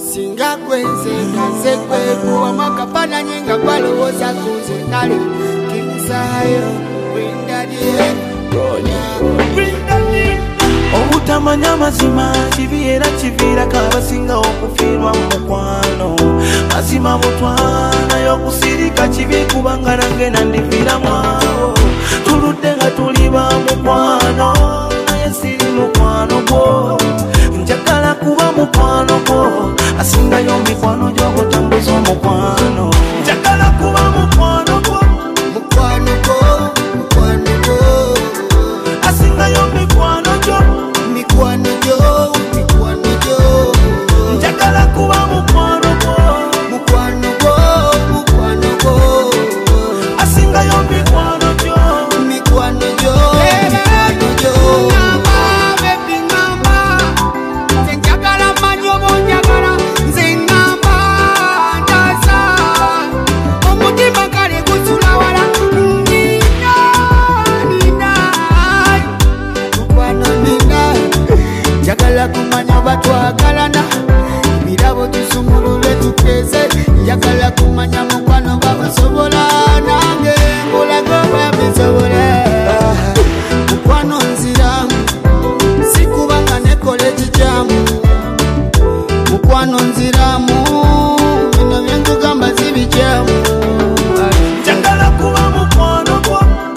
Singa kwenze kaze kweku Makapana nyenga kwalowoza kuze nale Kimsayo Windadie Obutamanya mazima kibiera kivira kabasinga okufirwa mukwano mazima mutwana yokusirika kibi kubanga nange nandifira mwawo tuludde nga tuliba mukwano naye siri mukwano gwo njagala kuba mukwano gwo asingayo mikwano gyokutambuza omukwano njagala kuba mukwano gwo mukwano gwo asingayo mikwano gyo mikwano gyo njagala kuba mukwano gwo asingayo mikwano gyo kumanya batwagalana birabo tusumulule tukeze yakala kumanya mukwano babusobola nange ngolago babisobola mukwano nziramu sikubanga ne college jamu mukwano nziramu bino byentugamba zibijamu njagala kuba mukwano gwo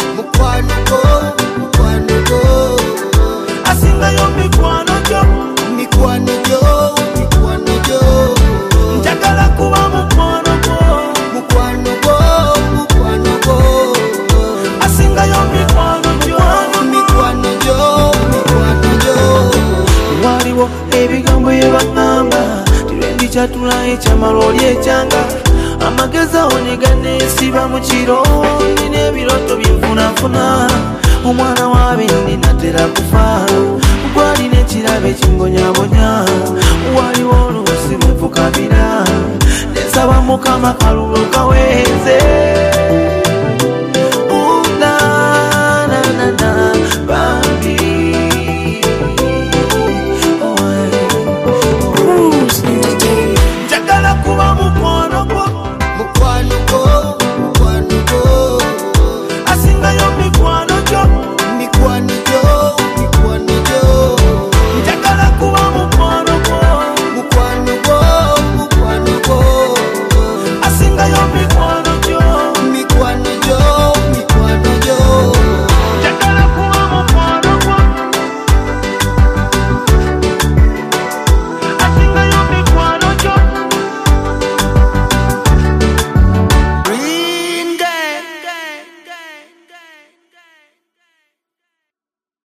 asingayo mikwano gyo njagala kuba mukwano gwo asingayo mikwano gyo waliwo ebigambo byebaŋŋamba tirendi kyatulayo ekyamala oli ekyanga amagezi awo ne ganeesiba mu kiro nina ebiroto byenfunafuna omwana w'abindi natera kufa gwalina ekirabo ekimbonyabonya waliwo oluusi bwevukabira nesaba mukama kalulu